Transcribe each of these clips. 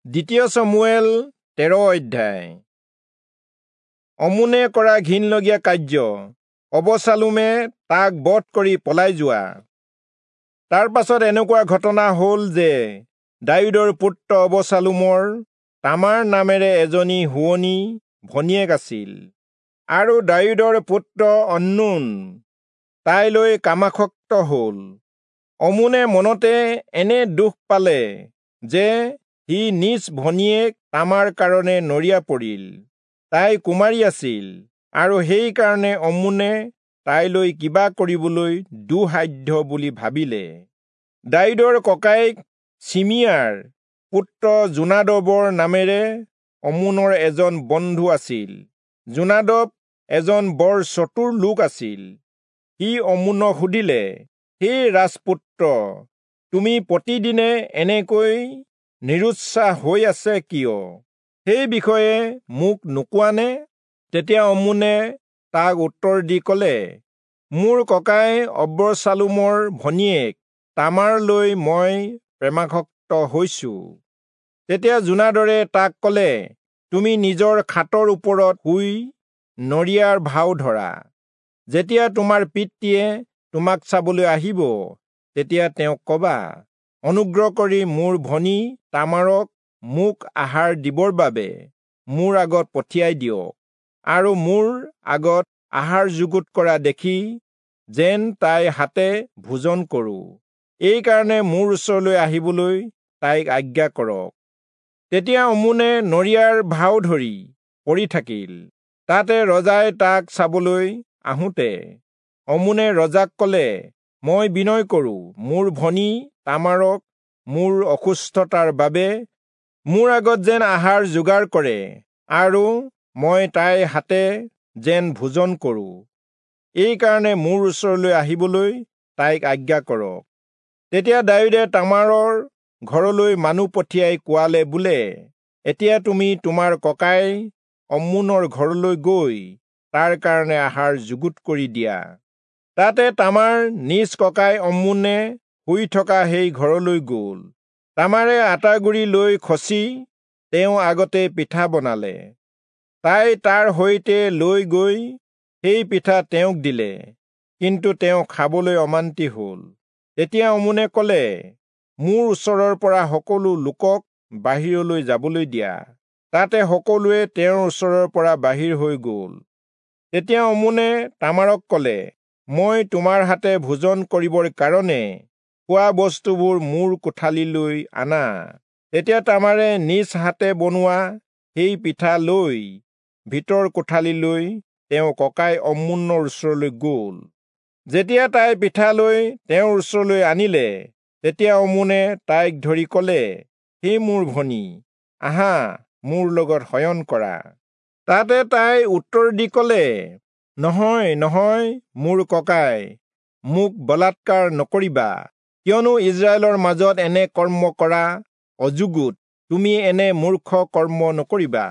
দ্বিতীয় সমুৱেল 13 অধ্যায়। অমুনে কৰা ঘিনলগীয়া কাৰ্য, অবছালোমে তাক বধ কৰি পলাই যোৱা। তাৰ পাছত এনেকুৱা ঘটনা হ'ল যে দাউদৰ পুত্ৰ অবছালোমৰ তামাৰ নামেৰে এজনী শুৱনি ভনীয়েক আছিল, আৰু দাউদৰ পুত্ৰ অম্নোন তাইলৈ কামাসক্ত হ'ল। অমুনে মনতে এনে দুখ পালে যে সি নিজ ভনীয়েক তামাৰ কাৰণে নৰিয়া পৰিল। তাই কুমাৰী আছিল, আৰু সেইকাৰণে অমুনে তাইলৈ কিবা কৰিবলৈ দুঃসাধ্য বুলি ভাবিলে। দাউদৰ ককায়েক চিমিয়াৰ পুত্ৰ জোনাদবৰ নামেৰে অমুনৰ এজন বন্ধু আছিল। জোনাদব এজন বৰ চতুৰ লোক আছিল। সি অমুনক সুধিলে, হে ৰাজপুত্ৰ, তুমি প্ৰতিদিনে এনেকৈ নিৰুৎসাহ হৈ আছে কিয়? সেই বিষয়ে মোক নোকোৱানে? তেতিয়া অমুনে তাক উত্তৰ দি ক'লে, মোৰ ককাই অবছালোমৰ ভনীয়েক তামাৰলৈ মই প্ৰেমাসক্ত হৈছো। তেতিয়া জোনাদৰে তাক ক'লে, তুমি নিজৰ খাটৰ ওপৰত শুই নৰিয়াৰ ভাও ধৰা। যেতিয়া তোমাৰ পিতৃয়ে তোমাক চাবলৈ আহিব, তেতিয়া তেওঁক কবা, অনুগ্ৰহ কৰি মোৰ ভনী তামাৰক মোক আহাৰ দিবৰ বাবে মোৰ আগত পঠিয়াই দিয়ক, আৰু মোৰ আগত আহাৰ যুগুত কৰা দেখি যেন তাই হাতে ভোজন কৰোঁ, এই কাৰণে মোৰ ওচৰলৈ আহিবলৈ তাইক আজ্ঞা কৰক। তেতিয়া অমুনে নৰিয়াৰ ভাও ধৰি পৰি থাকিল। তাতে ৰজাই তাক চাবলৈ আহোঁতে অমুনে ৰজাক ক'লে, মই বিনয় কৰোঁ, মোৰ ভনী তামাৰক মোৰ অসুস্থতাৰ বাবে মোৰ আগত যেন আহাৰ যোগাৰ কৰে, আৰু মই তাইৰ হাতে যেন ভোজন কৰোঁ, এই কাৰণে মোৰ ওচৰলৈ আহিবলৈ তাইক আজ্ঞা কৰক। তেতিয়া দাউদে তামাৰৰ ঘৰলৈ মানুহ পঠিয়াই কোৱালে বোলে, এতিয়া তুমি তোমাৰ ককাই অম্নোনৰ ঘৰলৈ গৈ তাৰ কাৰণে আহাৰ যুগুত কৰি দিয়া। তাতে তামাৰ নিজ ককাই অম্নোনে শুই থকা সেই ঘৰলৈ গ'ল। তামাৰে আটাগুৰি লৈ খচি তেওঁ আগতে পিঠা বনালে। তাই তাৰ সৈতে লৈ গৈ সেই পিঠা তেওঁক দিলে, কিন্তু তেওঁ খাবলৈ অমান্তি হ'ল। তেতিয়া অমুনে ক'লে, মোৰ ওচৰৰ পৰা সকলো লোকক বাহিৰলৈ যাবলৈ দিয়া। তাতে সকলোৱে তেওঁৰ ওচৰৰ পৰা বাহিৰ হৈ গ'ল। তেতিয়া অমুনে তামাৰক ক'লে, মই তোমাৰ হাতে ভোজন কৰিবৰ কাৰণে খোৱা বস্তুবোৰ মোৰ কোঠালীলৈ আনা। তেতিয়া তামাৰে নিজ হাতে বনোৱা সেই পিঠা লৈ ভিতৰ কোঠালীলৈ তেওঁ ককাই অম্নোনৰ ওচৰলৈ গ'ল। যেতিয়া তাই পিঠা লৈ তেওঁৰ ওচৰলৈ আনিলে, তেতিয়া অমুনে তাইক ধৰি ক'লে, হে মোৰ ভনী, আহা মোৰ লগত শয়ন কৰা। তাতে তাই উত্তৰ দি ক'লে, নহয় নহয় মোৰ ককাই, মোক বলাৎকাৰ নকৰিবা, কিয়নো ইজৰাইলৰ মাজত এনে কৰ্ম কৰা অযুগুত তুমি এনে মূৰ্খ কৰ্ম নকৰিবা।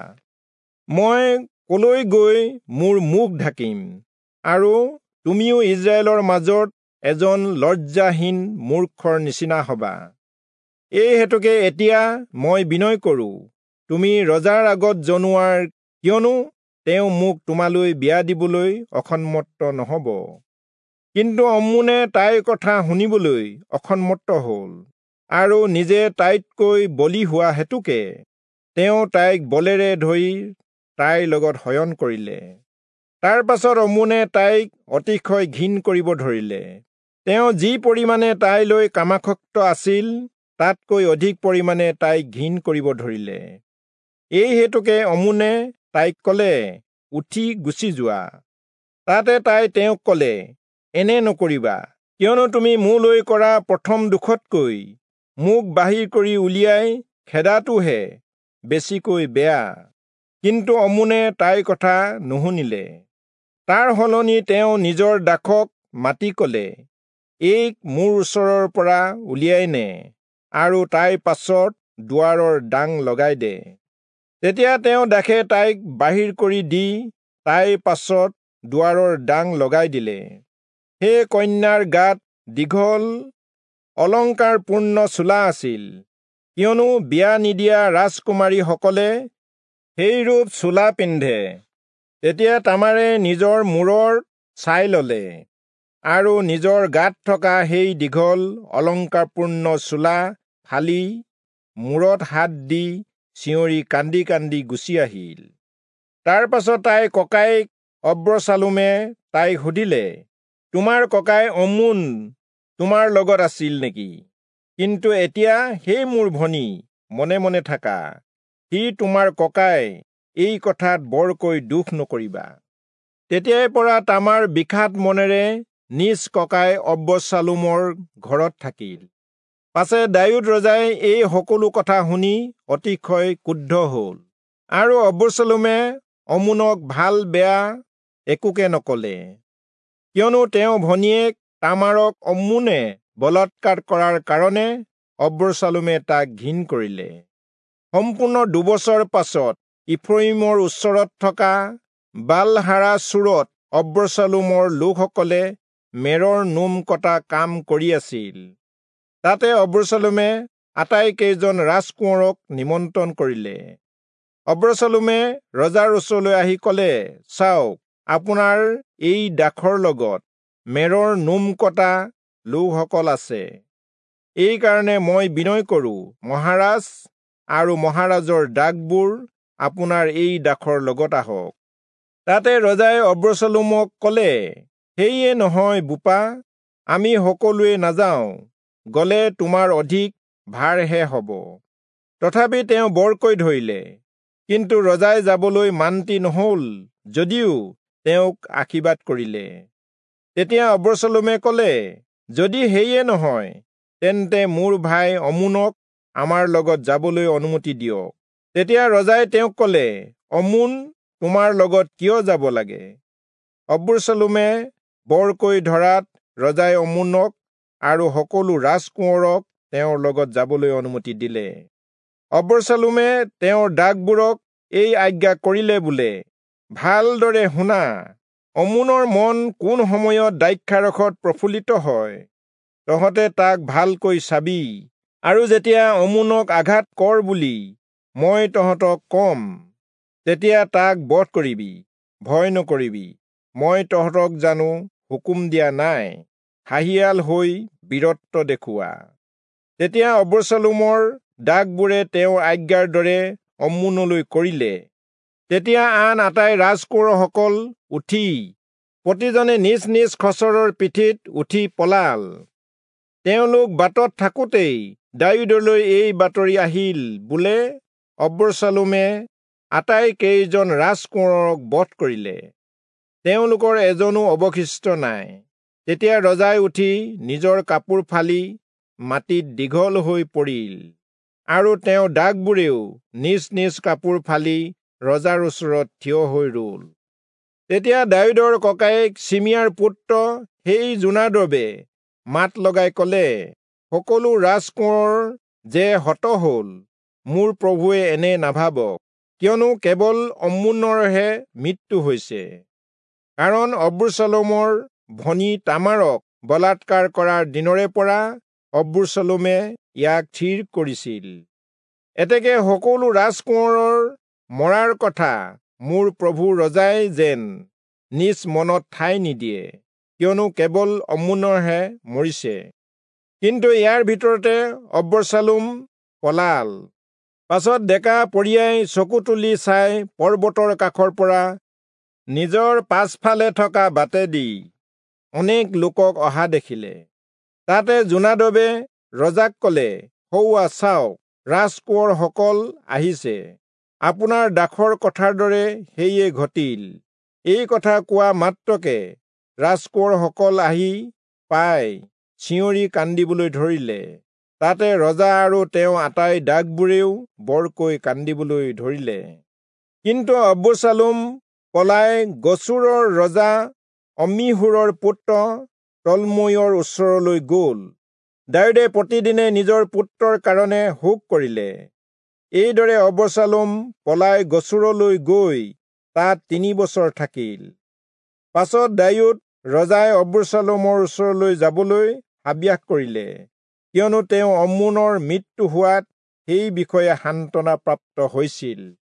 মই কলৈ গৈ মোৰ মুখ ঢাকিম, আৰু তুমিও ইজৰাইলৰ মাজত এজন লজ্জাহীন মূৰ্খৰ নিচিনা হবা। এই হেতুকে এতিয়া মই বিনয় কৰোঁ, তুমি ৰজাৰ আগত জনোৱাৰ, কিয়নো তেওঁ মোক তোমালৈ বিয়া দিবলৈ অসন্মত নহ'ব। কিন্তু অম্নোনে তাইৰ কথা শুনিবলৈ অসন্মত হ'ল, আৰু নিজে তাইতকৈ বলি হোৱা হেতুকে তেওঁ তাইক বলেৰে ধৰি তাইৰ লগত শয়ন কৰিলে। তাৰ পাছত অম্নোনে তাইক অতিশয় ঘিণ কৰিব ধৰিলে। তেওঁ যি পৰিমাণে তাইলৈ কামাসক্ত আছিল, তাতকৈ অধিক পৰিমাণে তাইক ঘিণ কৰিব ধৰিলে। এই হেতুকে অম্নোনে তাইক ক'লে, উঠি গুচি যোৱা। তাতে তাই তেওঁক ক'লে, এনে নকৰিবা, কিয়নো তুমি মোলৈ কৰা প্ৰথম দুখতকৈ মোক বাহিৰ কৰি উলিয়াই খেদাটোহে বেছিকৈ বেয়া। কিন্তু অম্নোনে তাইৰ কথা নুশুনিলে। তাৰ সলনি তেওঁ নিজৰ দাসক মাতি ক'লে, এইক মোৰ ওচৰৰ পৰা উলিয়াই নে, আৰু তাইৰ পাছত দুৱাৰৰ দাং লগাই দে। তেতিয়া তেওঁ দাসে তাইক বাহিৰ কৰি দি তাইৰ পাছত দুৱাৰৰ দাং লগাই দিলে। সেই কন্যাৰ গাত দীঘল অলংকাৰপূৰ্ণ চোলা আছিল, কিয়নো বিয়া নিদিয়া ৰাজকুমাৰীসকলে সেই ৰূপ চোলা পিন্ধে। তেতিয়া তামাৰে নিজৰ মূৰৰ ছাই ল'লে আৰু নিজৰ গাত থকা সেই দীঘল অলংকাৰপূৰ্ণ চোলা ফালি মূৰত হাত দি চিঞৰি কান্দি কান্দি গুচি আহিল। তাৰ পাছত তাই ককায়েক অব্ৰচালোমে তাইক সুধিলে, তোমাৰ ককাই অমুন তোমাৰ লগত আছিল নেকি? কিন্তু এতিয়া সেই মোৰ ভনী, মনে মনে থাকা, সি তোমাৰ ককাই, এই কথাত বৰকৈ দুখ নকৰিবা। তেতিয়াৰ পৰা তামাৰ বিষাদ মনেৰে নিজ ককাই অব্ৰচালোমৰ ঘৰত থাকিল। পাছে দাউদ ৰজাই এই সকলো কথা শুনি অতিশয় ক্ৰুদ্ধ হ'ল আৰু অব্ৰচালোমে অমুনক ভাল বেয়া একোকে নকলে, কিয়নো তেওঁ ভনীয়েক তামাৰক অমুনে বলাৎকাৰ কৰাৰ কাৰণে অব্ৰচালোমে তাক ঘিণ কৰিলে। সম্পূৰ্ণ 2 বছৰ পাছত ইফ্ৰাইমৰ ওচৰত থকা বালহাৰাচোৰত অব্ৰচালোমৰ লোকসকলে মেৰৰ নোম কটা কাম কৰি আছিল। তাতে অব্ৰচালোমে আটাইকেইজন ৰাজকোঁৱৰক নিমন্ত্ৰণ কৰিলে। অব্ৰচালোমে ৰজাৰ ওচৰলৈ আহি ক'লে, চাওক, আপোনাৰ এই দাসৰ লগত মেৰৰ নোম কটা লোকসকল আছে। এই কাৰণে মই বিনয় কৰোঁ, মহাৰাজ আৰু মহাৰাজৰ দাসবোৰ আপোনাৰ এই দাসৰ লগত আহক। তাতে ৰজাই অব্ৰচালোমক ক'লে, সেয়ে নহয় বোপা, আমি সকলোৱে নাযাওঁ, গ'লে তোমাৰ অধিক ভাৰহে হ'ব। তথাপি তেওঁ বৰকৈ ধৰিলে, কিন্তু ৰজাই যাবলৈ মান্তি নহ'ল যদিও তেওঁক আশীৰ্বাদ কৰিলে। তেতিয়া অব্ৰচালোমে ক'লে, যদি সেয়ে নহয়, তেন্তে মোৰ ভাই অমুনক আমাৰ লগত যাবলৈ অনুমতি দিয়ক। তেতিয়া ৰজাই তেওঁক ক'লে, অমুন তোমাৰ লগত কিয় যাব লাগে? অব্ৰচালোমে বৰকৈ ধৰাত ৰজাই অমুনক আৰু সকলো ৰাজকোঁৱৰক তেওঁৰ লগত যাবলৈ অনুমতি দিলে। অব্ৰচালোমে তেওঁৰ দাসবোৰক এই আজ্ঞা কৰিলে বোলে, ভালদৰে শুনা, অমুনৰ মন কোন সময়ত দ্ৰাক্ষাৰসত প্ৰফুল্লিত হয়, তহঁতে তাক ভালকৈ চাবি, আৰু যেতিয়া অমুনক আঘাত কৰ বুলি মই তহঁতক কম, তেতিয়া তাক বধ কৰিবি, ভয় নকৰিবি। মই তহঁতক জানো হুকুম দিয়া নাই, হাঁহিয়াল হৈ বীৰত্ব দেখুওৱা। তেতিয়া অব্ৰচালোমৰ দাসবোৰে তেওঁৰ আজ্ঞাৰ দৰে অমুনলৈ কৰিলে। তেতিয়া আন আটাই ৰাজকোঁৱৰসকল উঠি প্ৰতিজনে নিজ নিজ খচ্চৰৰ পিঠিত উঠি পলাল। তেওঁলোক বাটত থাকোঁতেই দাউদলৈ এই বাতৰি আহিল বোলে, অব্ৰচালোমে আটাইকেইজন ৰাজকোঁৱৰক বধ কৰিলে, তেওঁলোকৰ এজনো অৱশিষ্ট নাই। তেতিয়া ৰজাই উঠি নিজৰ কাপোৰ ফালি মাটিত দীঘল হৈ পৰিল, আৰু তেওঁৰ দাসবোৰেও নিজ নিজ কাপোৰ ফালি ৰজাৰ ওচৰত থিয় হৈ ৰ'ল। তেতিয়া দাউদৰ ককায়েক চিমিয়াৰ পুত্ৰ সেই জোনাদবে মাত লগাই ক'লে, সকলো ৰাজকোঁৱৰ যে হত হ'ল, মোৰ প্ৰভুৱে এনে নাভাবক, কিয়নো কেৱল অমুনৰহে মৃত্যু হৈছে। কাৰণ অব্ৰচালোমৰ ভনী তামাৰক বলাৎকাৰ কৰাৰ দিনৰে পৰা অব্ৰচালোমে ইয়াক থিৰ কৰিছিল। এতেকে সকলো ৰাজকোঁৱৰৰ মৰাৰ কথা মোৰ প্ৰভু ৰজাই যেন নিজ মনত ঠাই নিদিয়ে, কিয়নো কেৱল অমুনৰহে মৰিছে। কিন্তু ইয়াৰ ভিতৰতে অব্ৰচালোম পলাল। পাছত ডেকা পৰীয়াই চকু তুলি চাই পৰ্বতৰ কাষৰ পৰা নিজৰ পাছফালে থকা বাটেদি অনেক লোকক অহা দেখিলে। তাতে জোনাদবে ৰজাক ক'লে, সৌৱা চাওক, ৰাজকোঁৱৰসকল আহিছে, আপোনাৰ দাসৰ কথাৰ দৰে সেয়ে ঘটিল। এই কথা কোৱা মাত্ৰকে ৰাজকোঁৱৰসকল আহি পাই চিঞৰি কান্দিবলৈ ধৰিলে। তাতে ৰজা আৰু তেওঁ আটাই দাসবোৰেও বৰকৈ কান্দিবলৈ ধৰিলে। কিন্তু অব্ৰচালোম পলাই গছুৰৰ ৰজা অম্মিহুৰৰ পুত্ৰ তলময়ৰ ওচৰলৈ গ'ল। দাউদে প্ৰতিদিনে নিজৰ পুত্ৰৰ কাৰণে শোক কৰিলে। এইদৰে অব্ৰচালোম পলাই গছুৰলৈ গৈ তাত 3 বছৰ থাকিল। পাছত দাউদ ৰজাই অব্ৰচালোমৰ ওচৰলৈ যাবলৈ হাবিয়াস কৰিলে, কিয়নো তেওঁ অমুনৰ মৃত্যু হোৱাত সেই বিষয়ে সান্তনা প্ৰাপ্ত হৈছিল।